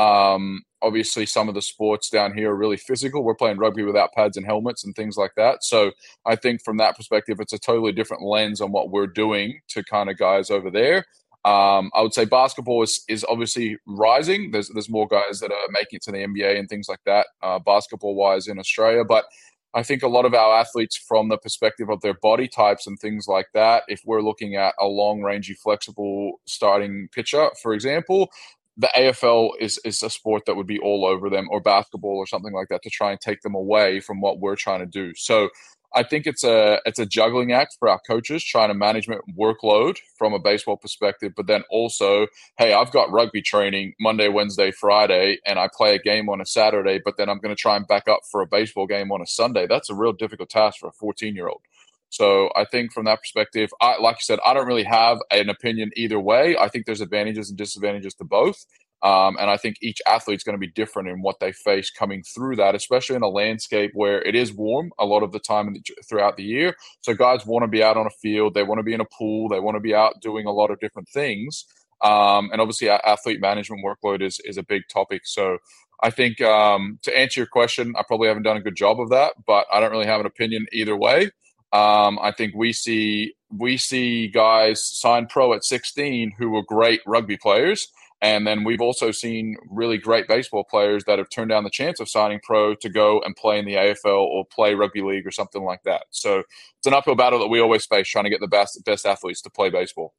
Um, obviously, some of the sports down here are really physical. We're playing rugby without pads and helmets and things like that. So I think from that perspective, it's a totally different lens on what we're doing to kind of guys over there. Um, I would say basketball is, is obviously rising. There's there's more guys that are making it to the N B A and things like that, uh, basketball-wise in Australia. But I think a lot of our athletes, from the perspective of their body types and things like that, if we're looking at a long-rangey, flexible starting pitcher, for example, the A F L is, is a sport that would be all over them, or basketball or something like that, to try and take them away from what we're trying to do. So I think it's a it's a juggling act for our coaches, trying to manage workload from a baseball perspective, but then also, hey, I've got rugby training Monday, Wednesday, Friday, and I play a game on a Saturday, but then I'm going to try and back up for a baseball game on a Sunday. That's a real difficult task for a fourteen-year-old. So I think from that perspective, I, like you said, I don't really have an opinion either way. I think there's advantages and disadvantages to both. Um, and I think each athlete's going to be different in what they face coming through that, especially in a landscape where it is warm a lot of the time in the, throughout the year. So guys want to be out on a field. They want to be in a pool. They want to be out doing a lot of different things. Um, and obviously our athlete management workload is, is a big topic. So I think um, to answer your question, I probably haven't done a good job of that, but I don't really have an opinion either way. Um, I think we see we see guys sign pro at sixteen who were great rugby players. And then we've also seen really great baseball players that have turned down the chance of signing pro to go and play in the A F L or play rugby league or something like that. So it's an uphill battle that we always face, trying to get the best best athletes to play baseball.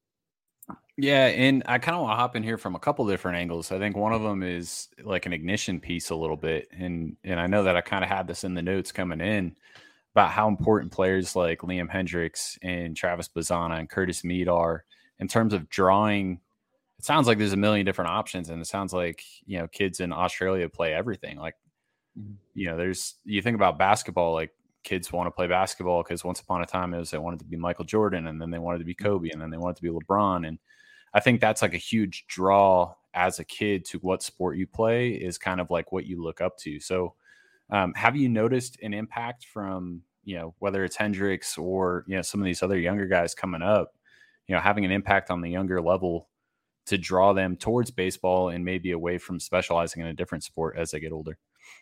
Yeah, and I kind of want to hop in here from a couple different angles. I think one of them is like an ignition piece a little bit. And, and I know that I kind of had this in the notes coming in about how important players like Liam Hendriks and Travis Bazzana and Curtis Mead are in terms of drawing it sounds like there's a million different options, and it sounds like, you know, kids in Australia play everything. Like, you know, there's, you think about basketball, like kids want to play basketball because once upon a time it was, they wanted to be Michael Jordan, and then they wanted to be Kobe, and then they wanted to be LeBron. And I think that's like a huge draw as a kid to what sport you play is kind of like what you look up to. So um, have you noticed an impact from, you know, whether it's Hendricks or, you know, some of these other younger guys coming up, you know, having an impact on the younger level to draw them towards baseball and maybe away from specializing in a different sport as they get older?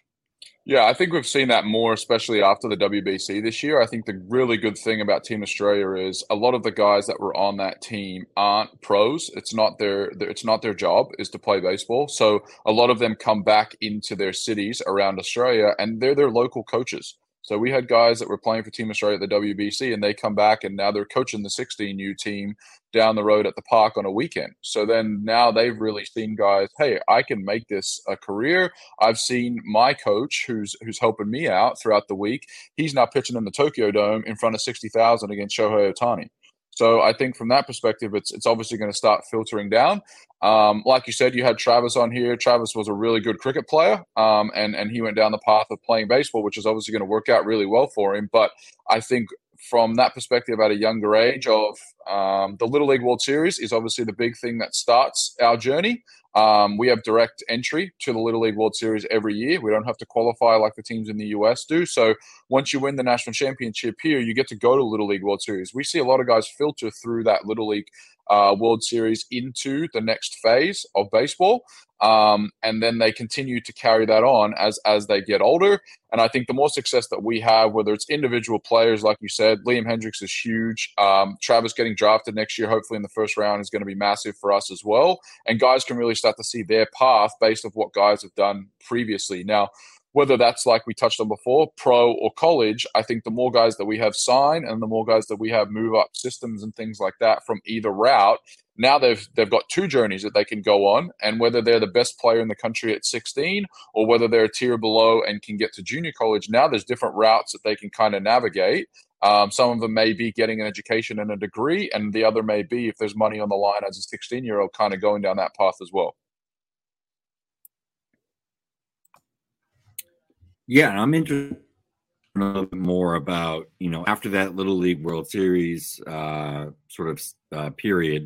Yeah, I think we've seen that more, especially after the W B C this year. I think the really good thing about Team Australia is a lot of the guys that were on that team aren't pros. It's not their, it's not their job is to play baseball. So a lot of them come back into their cities around Australia, and they're their local coaches. So we had guys that were playing for Team Australia at the W B C, and they come back and now they're coaching the sixteen U team down the road at the park on a weekend. So then now they've really seen guys, hey, I can make this a career. I've seen my coach who's who's helping me out throughout the week. He's now pitching in the Tokyo Dome in front of sixty thousand against Shohei Ohtani. So I think from that perspective, it's it's obviously going to start filtering down. Um, like you said, you had Travis on here. Travis was a really good cricket player, um, and, and he went down the path of playing baseball, which is obviously going to work out really well for him. But I think from that perspective, at a younger age of um, the Little League World Series is obviously the big thing that starts our journey. Um, we have direct entry to the Little League World Series every year. We don't have to qualify like the teams in the U S do. So once you win the national championship here, you get to go to Little League World Series. We see a lot of guys filter through that Little League uh, World Series into the next phase of baseball. Um, and then they continue to carry that on as as they get older. And I think the more success that we have, whether it's individual players, like you said, Liam Hendricks is huge. Um, Travis getting drafted next year, hopefully in the first round, is going to be massive for us as well. And guys can really start to see their path based on what guys have done previously. Now, whether that's like we touched on before, pro or college, I think the more guys that we have sign and the more guys that we have move up systems and things like that from either route, now they've they've got two journeys that they can go on. And whether they're the best player in the country at sixteen or whether they're a tier below and can get to junior college, now there's different routes that they can kind of navigate. Um, some of them may be getting an education and a degree, and the other may be, if there's money on the line as a sixteen-year-old, kind of going down that path as well. Yeah, and I'm interested in a little bit more about, you know, after that Little League World Series uh, sort of uh, period,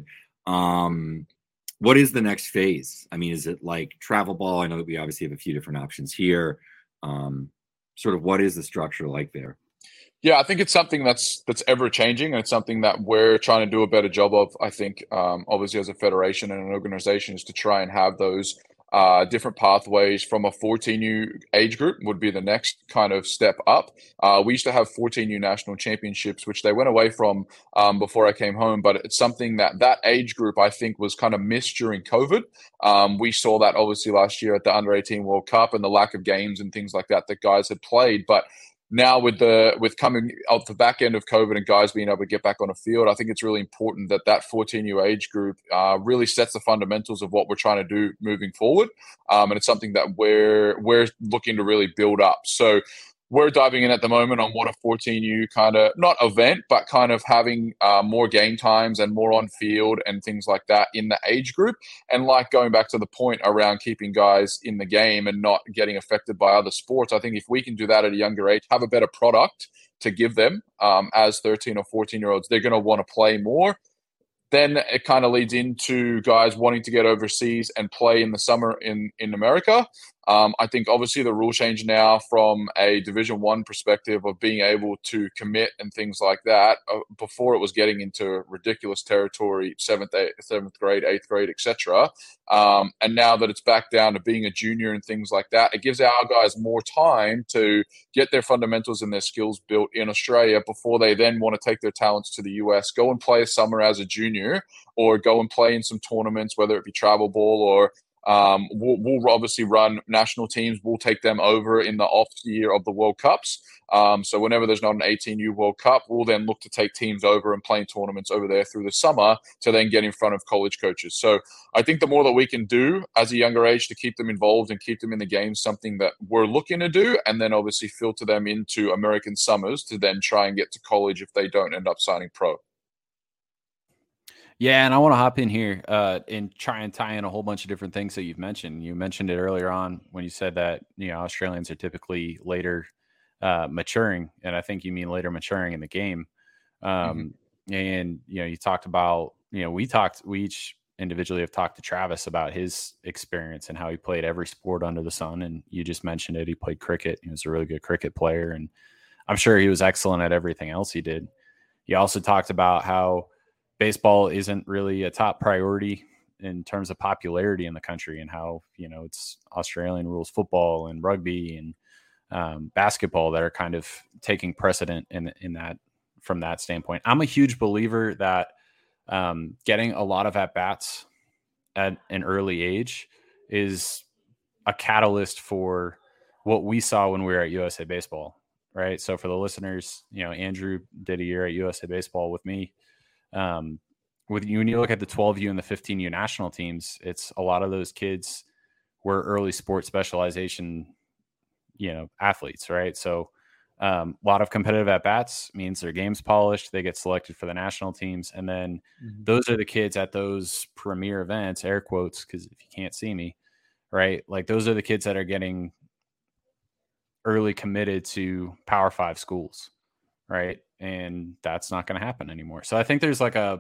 um, what is the next phase? I mean, is it like travel ball? I know that we obviously have a few different options here. Um, sort of what is the structure like there? Yeah, I think it's something that's that's ever changing, and it's something that we're trying to do a better job of. I think, um, obviously, as a federation and an organization, is to try and have those uh, different pathways from a fourteen U age group would be the next kind of step up. Uh, we used to have fourteen U national championships, which they went away from um, before I came home, but it's something that that age group, I think, was kind of missed during COVID. Um, we saw that obviously last year at the under eighteen World Cup and the lack of games and things like that that guys had played. But now with the with coming out the back end of COVID and guys being able to get back on a field, I think it's really important that that fourteen U age group uh, really sets the fundamentals of what we're trying to do moving forward. Um, and it's something that we're we're looking to really build up. So we're diving in at the moment on what a fourteen U kind of, not event, but kind of having uh, more game times and more on field and things like that in the age group. And like going back to the point around keeping guys in the game and not getting affected by other sports, I think if we can do that at a younger age, have a better product to give them um, as thirteen or fourteen year olds, they're going to want to play more. Then it kind of leads into guys wanting to get overseas and play in the summer in, in America. Um, I think obviously the rule change now from a Division One perspective of being able to commit and things like that. Uh, before it was getting into ridiculous territory, seventh, eighth, seventh grade, eighth grade, et cetera. Um, and now that it's back down to being a junior and things like that, it gives our guys more time to get their fundamentals and their skills built in Australia before they then want to take their talents to the U S, go and play a summer as a junior, or go and play in some tournaments, whether it be travel ball or Um, we'll, we'll obviously run national teams. We'll take them over in the off year of the World Cups. Um, so whenever there's not an eighteen U World Cup, we'll then look to take teams over and play in tournaments over there through the summer to then get in front of college coaches. So I think the more that we can do as a younger age to keep them involved and keep them in the game, something that we're looking to do, and then obviously filter them into American summers to then try and get to college if they don't end up signing pro. Yeah, and I want to hop in here uh, and try and tie in a whole bunch of different things that you've mentioned. You mentioned it earlier on when you said that, you know, Australians are typically later uh, maturing, and I think you mean later maturing in the game. Um, mm-hmm. And, you know, you talked about, you know, we talked, we each individually have talked to Travis about his experience and how he played every sport under the sun. And you just mentioned it. He played cricket. He was a really good cricket player, and I'm sure he was excellent at everything else he did. You also talked about how baseball isn't really a top priority in terms of popularity in the country, and how, you know, it's Australian rules football and rugby and um, basketball that are kind of taking precedent in, in that, from that standpoint. I'm a huge believer that um, getting a lot of at-bats at an early age is a catalyst for what we saw when we were at U S A Baseball, right? So for the listeners, you know, Andrew did a year at U S A Baseball with me. Um, with you, when you look at the twelve U and the fifteen U national teams, it's a lot of those kids were early sports specialization, you know, athletes, right? So um, a lot of competitive at bats means their game's polished. They get selected for the national teams. And then mm-hmm. those are the kids at those premier events, air quotes, because if you can't see me, right? Like those are the kids that are getting early committed to Power Five schools, right? And that's not going to happen anymore. So I think there's like a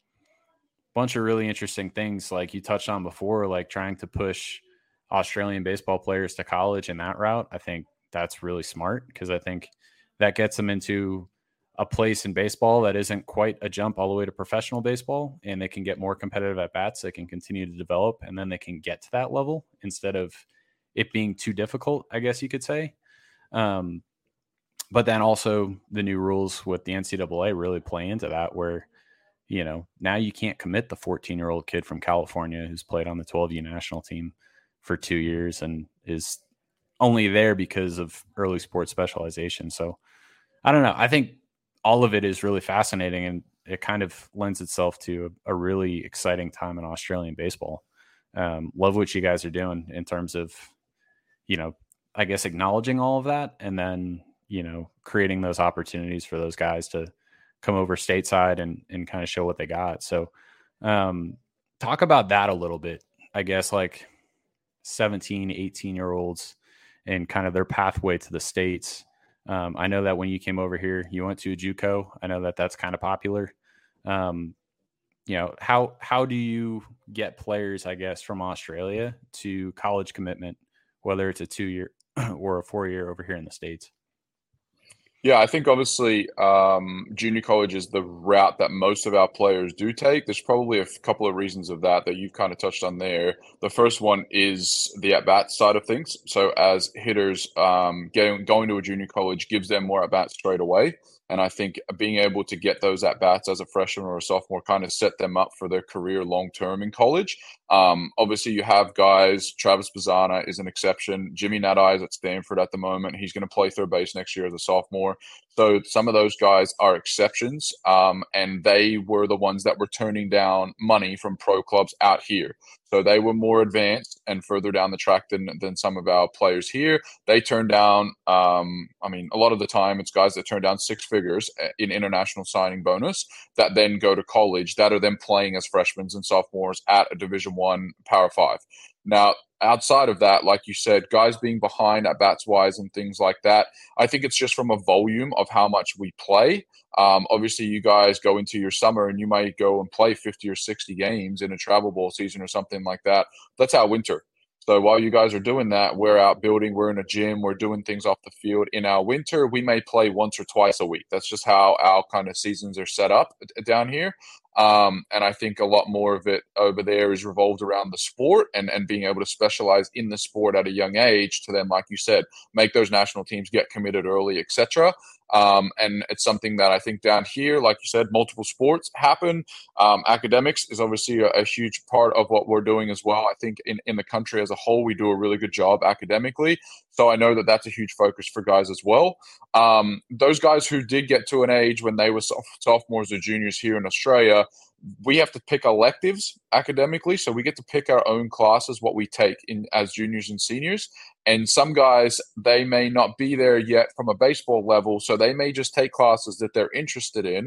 bunch of really interesting things, like you touched on before, like trying to push Australian baseball players to college in that route. I think that's really smart, because I think that gets them into a place in baseball that isn't quite a jump all the way to professional baseball, and they can get more competitive at bats. They can continue to develop, and then they can get to that level instead of it being too difficult, I guess you could say. Um, but then also the new rules with the N C double A really play into that, where, you know, now you can't commit the fourteen year old kid from California who's played on the twelve U national team for two years and is only there because of early sports specialization. So I don't know. I think all of it is really fascinating, and it kind of lends itself to a, a really exciting time in Australian baseball. Um, love what you guys are doing in terms of, you know, I guess acknowledging all of that, and then, you know, creating those opportunities for those guys to come over stateside and, and kind of show what they got. So um, talk about that a little bit, I guess, like seventeen, eighteen year olds and kind of their pathway to the States. Um, I know that when you came over here, you went to a JUCO. I know that that's kind of popular. Um, you know, how, how do you get players, I guess, from Australia to college commitment, whether it's a two year or a four year over here in the States? Yeah, I think obviously um, junior college is the route that most of our players do take. There's probably a f- couple of reasons of that that you've kind of touched on there. The first one is the at-bat side of things. So as hitters, um, getting, going to a junior college gives them more at-bats straight away. And I think being able to get those at-bats as a freshman or a sophomore kind of set them up for their career long-term in college. Um, obviously, you have guys, Travis Bazzana is an exception. Jimmy Nadai is at Stanford at the moment. He's going to play third base next year as a sophomore. So some of those guys are exceptions, um, and they were the ones that were turning down money from pro clubs out here. So they were more advanced and further down the track than than some of our players here. They turned down, um, I mean, a lot of the time it's guys that turn down six figures in international signing bonus that then go to college, that are then playing as freshmen and sophomores at a Division One Power Five. Now, outside of that, like you said, guys being behind at bats wise and things like that, I think it's just from a volume of how much we play. Um, obviously, you guys go into your summer and you might go and play fifty or sixty games in a travel ball season or something like that. That's our winter. So while you guys are doing that, we're out building, we're in a gym, we're doing things off the field. In our winter, we may play once or twice a week. That's just how our kind of seasons are set up down here. Um, and I think a lot more of it over there is revolved around the sport and, and being able to specialize in the sport at a young age to then, like you said, make those national teams get committed early, et cetera. Um, and it's something that I think down here, like you said, multiple sports happen. Um, academics is obviously a, a huge part of what we're doing as well. I think in, in the country as a whole, we do a really good job academically. So I know that that's a huge focus for guys as well. Um, those guys who did get to an age when they were sophomores or juniors here in Australia, we have to pick electives academically. So we get to pick our own classes, what we take in as juniors and seniors. And some guys, they may not be there yet from a baseball level. So they may just take classes that they're interested in.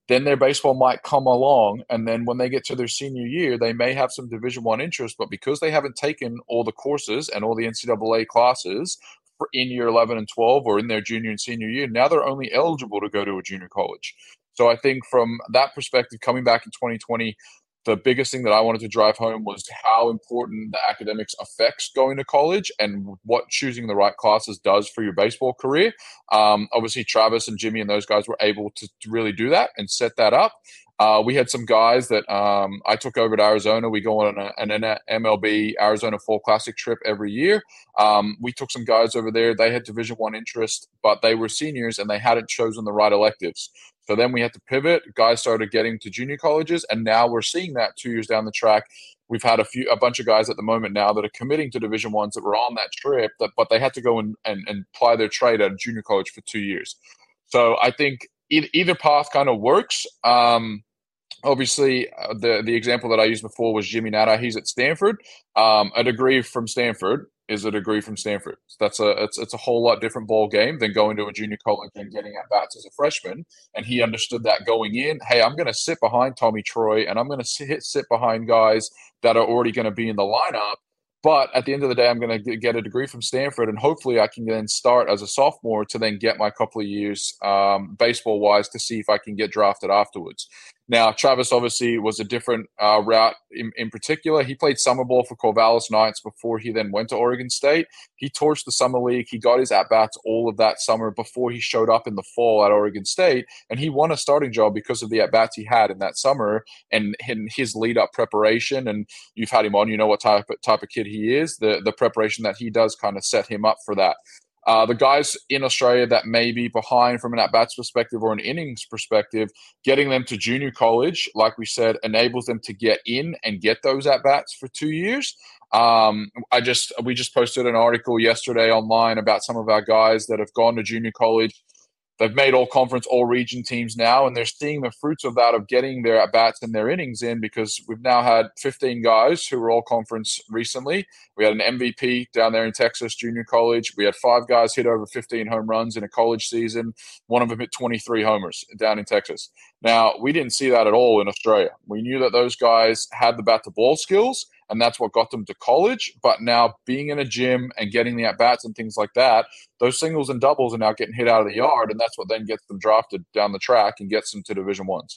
then their baseball might come along, and then when they get to their senior year, they may have some Division One interest, but because they haven't taken all the courses and all the N C double A classes for in year eleven and twelve or in their junior and senior year, now they're only eligible to go to a junior college. So I think from that perspective, coming back in twenty twenty, the biggest thing that I wanted to drive home was how important the academics affects going to college and what choosing the right classes does for your baseball career. Um, obviously, Travis and Jimmy and those guys were able to, to really do that and set that up. Uh, we had some guys that um, I took over to Arizona. We go on a, an M L B Arizona Fall Classic trip every year. Um, we took some guys over there. They had Division One interest, but they were seniors and they hadn't chosen the right electives. So then we had to pivot. Guys started getting to junior colleges, and now we're seeing that two years down the track. We've had a few, a bunch of guys at the moment now that are committing to Division Ones that were on that trip, that, but they had to go and, and, and apply their trade at a junior college for two years. So I think e- either path kind of works. Um, Obviously, uh, the the example that I used before was Jimmy Natta. He's at Stanford. Um, a degree from Stanford is a degree from Stanford. So that's a it's it's a whole lot different ball game than going to a junior college and getting at bats as a freshman. And he understood that going in. Hey, I'm going to sit behind Tommy Troy, and I'm going to sit sit behind guys that are already going to be in the lineup. But at the end of the day, I'm going to get a degree from Stanford, and hopefully I can then start as a sophomore to then get my couple of years um, baseball-wise to see if I can get drafted afterwards. Now, Travis obviously was a different uh, route in, in particular. He played summer ball for Corvallis Knights before he then went to Oregon State. He torched the summer league. He got his at-bats all of that summer before he showed up in the fall at Oregon State, and he won a starting job because of the at-bats he had in that summer and in his lead-up preparation. And you've had him on, you know what type of, type of kid he is. The, the preparation that he does kind of set him up for that. Uh, the guys in Australia that may be behind from an at-bats perspective or an innings perspective, getting them to junior college, like we said, enables them to get in and get those at-bats for two years. Um, I just we just posted an article yesterday online about some of our guys that have gone to junior college. They've made all conference, all region teams now, and they're seeing the fruits of that, of getting their at-bats and their innings in, because we've now had fifteen guys who were all conference recently. We had an M V P down there in Texas junior college. We had five guys hit over fifteen home runs in a college season. One of them hit twenty-three homers down in Texas. Now, we didn't see that at all in Australia. We knew that those guys had the bat-to-ball skills, and that's what got them to college. But now being in a gym and getting the at-bats and things like that, those singles and doubles are now getting hit out of the yard, and that's what then gets them drafted down the track and gets them to Division Ones.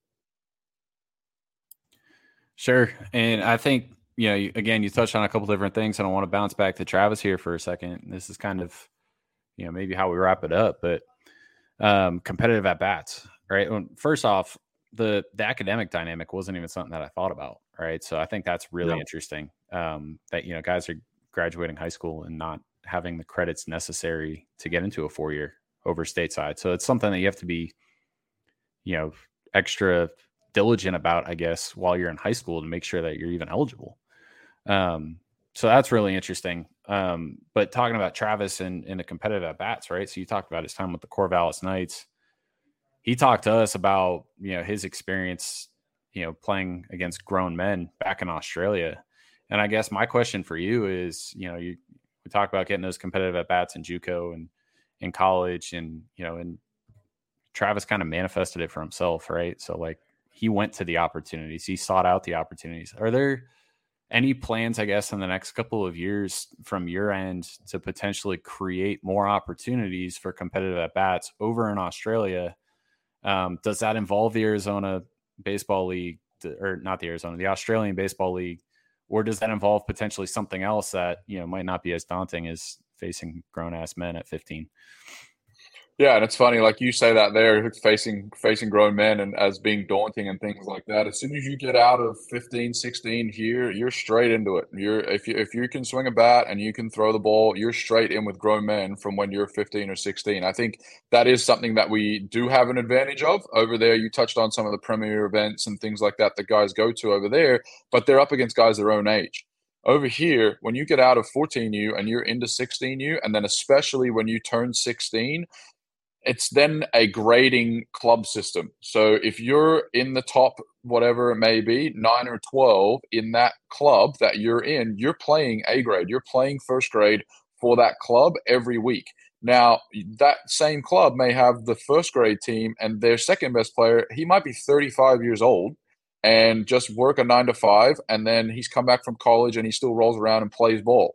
Sure. And I think, you know, again, you touched on a couple different things, and I want to bounce back to Travis here for a second. This is kind of, you know, maybe how we wrap it up, but um, competitive at-bats, right? First off, the the academic dynamic wasn't even something that I thought about, right? So I think that's really no. interesting um, that, you know, guys are graduating high school and not having the credits necessary to get into a four-year over stateside. So it's something that you have to be, you know, extra diligent about, I guess, while you're in high school to make sure that you're even eligible. Um, so that's really interesting. Um, but talking about Travis and, and the competitive at-bats, right? So you talked about his time with the Corvallis Knights. He talked to us about, you know, his experience, you know, playing against grown men back in Australia. And I guess my question for you is, you know, you we talk about getting those competitive at-bats in JUCO and in college, and, you know, and Travis kind of manifested it for himself, right? So like he went to the opportunities, he sought out the opportunities. Are there any plans, I guess, in the next couple of years from your end to potentially create more opportunities for competitive at-bats over in Australia? Um, does that involve the Arizona Baseball League, to, or not the Arizona, the Australian Baseball League, or does that involve potentially something else that, you know, might not be as daunting as facing grown-ass men at fifteen? Yeah, and it's funny, like you say that there, facing facing grown men and as being daunting and things like that. As soon as you get out of fifteen, sixteen here, you're straight into it. You're if you if you can swing a bat and you can throw the ball, you're straight in with grown men from when you're fifteen or sixteen. I think that is something that we do have an advantage of over there. You touched on some of the premier events and things like that that guys go to over there, but they're up against guys their own age. Over here, when you get out of fourteen U and you're into sixteen U, and then especially when you turn sixteen, it's then a grading club system. So if you're in the top, whatever it may be, nine or twelve in that club that you're in, you're playing A grade. You're playing first grade for that club every week. Now, that same club may have the first grade team, and their second best player, he might be thirty-five years old and just work a nine to five, and then he's come back from college and he still rolls around and plays ball.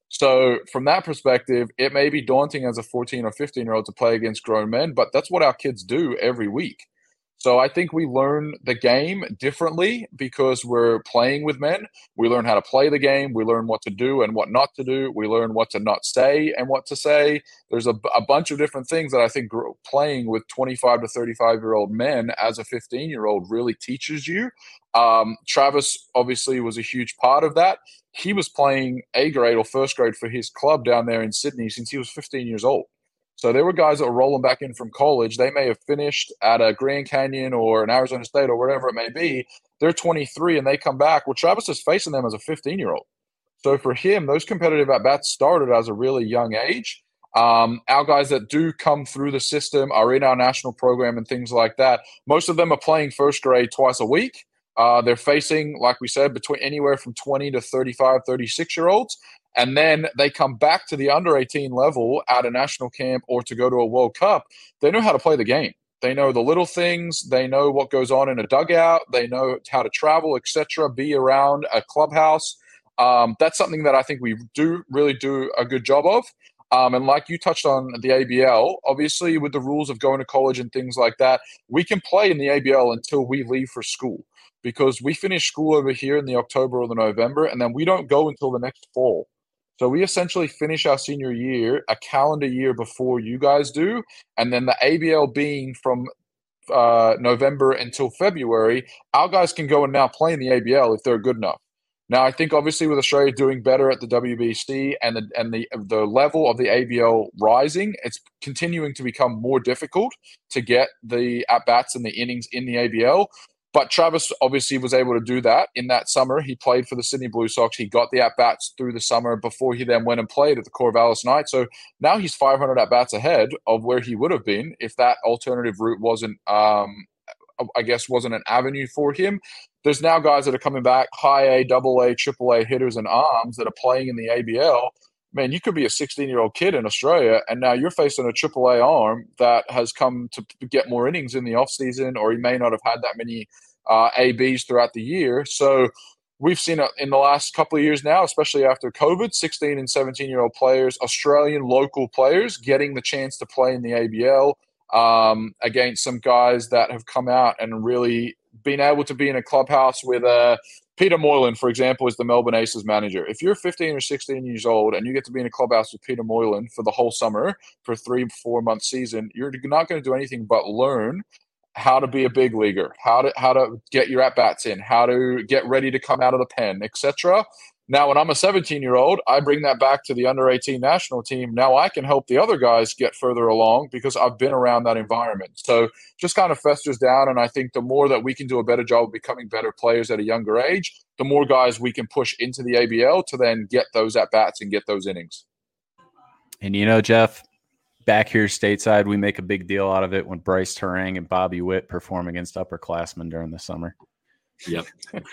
So from that perspective, it may be daunting as a fourteen or fifteen year old to play against grown men, but that's what our kids do every week. So I think we learn the game differently because we're playing with men. We learn how to play the game. We learn what to do and what not to do. We learn what to not say and what to say. There's a, a bunch of different things that I think playing with twenty-five to thirty-five year old men as a fifteen year old really teaches you. Um, Travis obviously was a huge part of that. He was playing A grade or first grade for his club down there in Sydney since he was fifteen years old. So there were guys that were rolling back in from college. They may have finished at a Grand Canyon or an Arizona State or whatever it may be. They're twenty-three and they come back. Well, Travis is facing them as a fifteen-year-old. So for him, those competitive at-bats started as a really young age. Um, our guys that do come through the system are in our national program and things like that. Most of them are playing first grade twice a week. Uh, they're facing, like we said, between anywhere from twenty to thirty-five, thirty-six-year-olds. And then they come back to the under eighteen level at a national camp or to go to a World Cup. They know how to play the game. They know the little things. They know what goes on in a dugout. They know how to travel, et cetera, be around a clubhouse. Um, that's something that I think we do really do a good job of. Um, and like you touched on the A B L, obviously with the rules of going to college and things like that, we can play in the A B L until we leave for school because we finish school over here in the October or the November, and then we don't go until the next fall. So we essentially finish our senior year a calendar year before you guys do. And then the A B L being from uh, November until February, our guys can go and now play in the A B L if they're good enough. Now, I think obviously with Australia doing better at the W B C and the and the the level of the A B L rising, it's continuing to become more difficult to get the at-bats and the innings in the A B L. But Travis obviously was able to do that in that summer. He played for the Sydney Blue Sox. He got the at-bats through the summer before he then went and played at the Corvallis Knights. So now he's five hundred at-bats ahead of where he would have been if that alternative route wasn't, um, I guess, wasn't an avenue for him. There's now guys that are coming back, high A, double A, triple A hitters and arms that are playing in the A B L. Man, you could be a sixteen-year-old kid in Australia, and now you're facing a triple A arm that has come to get more innings in the offseason, or he may not have had that many uh, A Bs throughout the year. So we've seen it in the last couple of years now, especially after COVID, sixteen and seventeen-year-old players, Australian local players, getting the chance to play in the A B L um, against some guys that have come out and really been able to be in a clubhouse with uh, Peter Moylan, for example, is the Melbourne Aces manager. If you're fifteen or sixteen years old and you get to be in a clubhouse with Peter Moylan for the whole summer, for a three, four-month season, you're not going to do anything but learn how to be a big leaguer, how to how to get your at-bats in, how to get ready to come out of the pen, et cetera. Now, when I'm a seventeen-year-old, I bring that back to the under eighteen national team. Now I can help the other guys get further along because I've been around that environment. So just kind of festers down, and I think the more that we can do a better job of becoming better players at a younger age, the more guys we can push into the A B L to then get those at-bats and get those innings. And you know, Jeff, back here stateside, we make a big deal out of it when Bryce Terang and Bobby Witt perform against upperclassmen during the summer. Yep.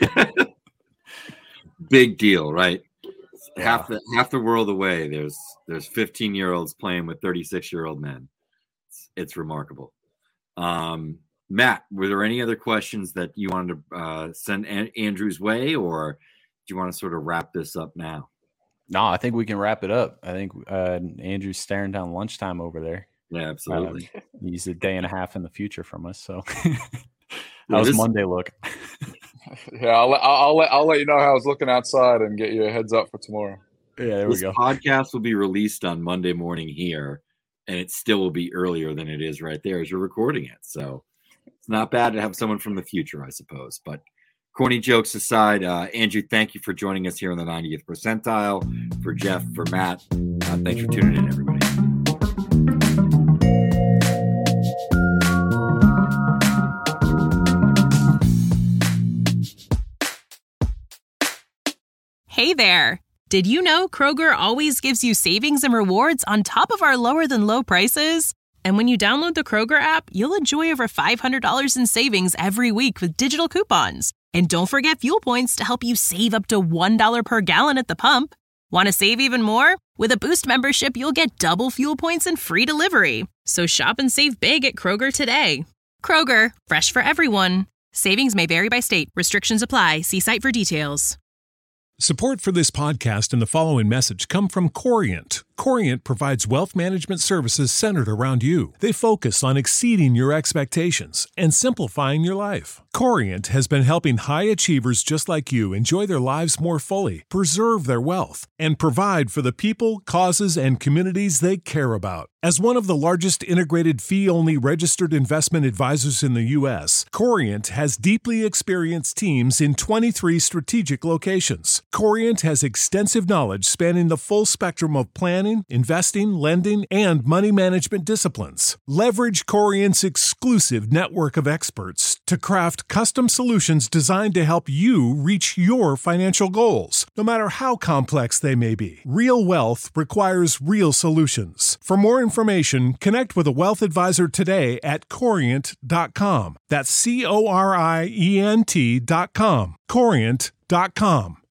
Big deal, right? Yeah. Half the half the world away. There's there's fifteen year olds playing with thirty-six year old men. It's, it's remarkable. Um, Matt, were there any other questions that you wanted to uh, send An- Andrew's way, or do you want to sort of wrap this up now? No, I think we can wrap it up. I think uh, Andrew's staring down lunchtime over there. Yeah, absolutely. Um, he's a day and a half in the future from us. So, how's this- Monday look? Yeah, I'll, I'll let I'll let you know how it's looking outside and get you a heads up for tomorrow. Yeah, there this we go. Podcast will be released on Monday morning here, and it still will be earlier than it is right there as you're recording it. So it's not bad to have someone from the future, I suppose. But corny jokes aside, uh, Andrew, thank you for joining us here in the ninetieth percentile. For Jeff, for Matt, uh, thanks for tuning in, everybody. Hey there! Did you know Kroger always gives you savings and rewards on top of our lower-than-low prices? And when you download the Kroger app, you'll enjoy over five hundred dollars in savings every week with digital coupons. And don't forget fuel points to help you save up to one dollar per gallon at the pump. Want to save even more? With a Boost membership, you'll get double fuel points and free delivery. So shop and save big at Kroger today. Kroger, fresh for everyone. Savings may vary by state. Restrictions apply. See site for details. Support for this podcast and the following message come from Corient. Corient provides wealth management services centered around you. They focus on exceeding your expectations and simplifying your life. Corient has been helping high achievers just like you enjoy their lives more fully, preserve their wealth, and provide for the people, causes, and communities they care about. As one of the largest integrated fee-only registered investment advisors in the U S, Corient has deeply experienced teams in twenty-three strategic locations. Corient has extensive knowledge spanning the full spectrum of planning, investing, lending, and money management disciplines. Leverage Corient's exclusive network of experts to craft custom solutions designed to help you reach your financial goals, no matter how complex they may be. Real wealth requires real solutions. For more information, connect with a wealth advisor today at corient dot com. That's C O R I E N T dot com. corient dot com.